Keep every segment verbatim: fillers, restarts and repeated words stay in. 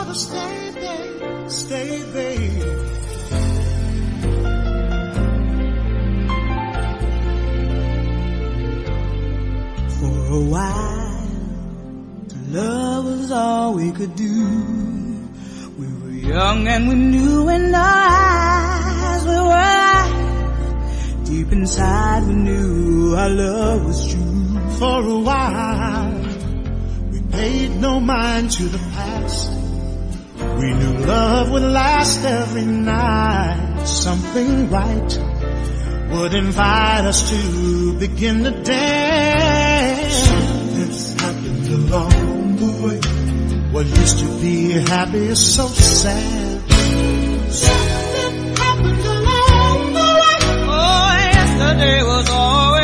should've stayed, babe, stayed, babe. For a while, love was all we could do. We were young and we knew, and our eyes we were alive. Deep inside we knew our love was true. For a while, we paid no mind to the past. We knew love would last every night. Something right would invite us to begin to dance. Something's happened along the way. What used to be happy is so sad. Something happened along the way. Oh, yesterday was always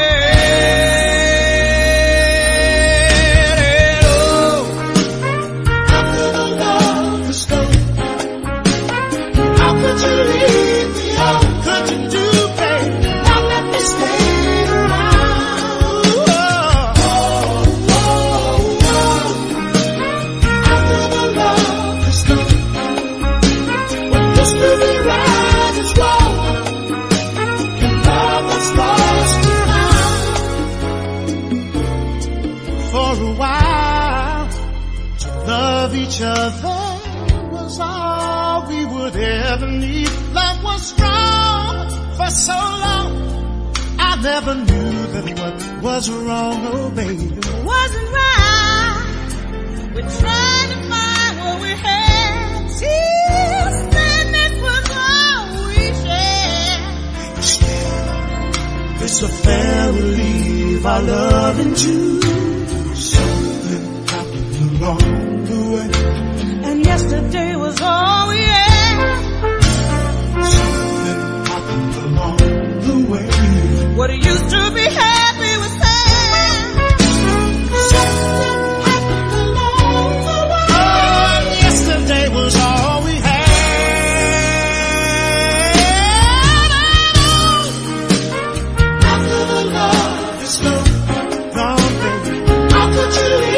each other was all we would ever need. Love was strong for so long. I never knew that what was wrong, oh baby, wasn't right. We're trying to find what we had. Tears, then it was all we shared. Still, this affair will leave our love in June. Something happened along the way, and yesterday was all we had. Something happened along the way. What used to be happy was sad. Something happened along the way. Oh, yesterday was all we had. After the love is gone, baby, how could you leave?